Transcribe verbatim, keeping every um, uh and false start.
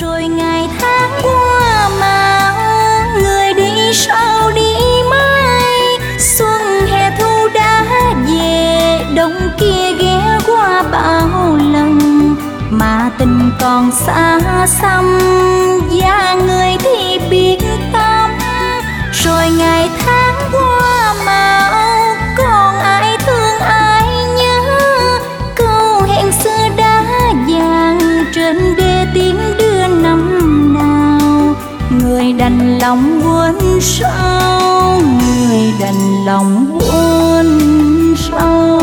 Rồi ngày tháng qua màu, người đi sao đi mãi. Xuân hè thu đã về, đông kia ghé qua bao lần, mà tình còn xa xăm, và người thì biết tâm. Rồi ngày tháng qua màu, còn ai thương ai nhớ, câu hẹn xưa đã vàng trên đê tiếng đưa năm nào. Người đành lòng buồn sâu, người đành lòng buồn sâu.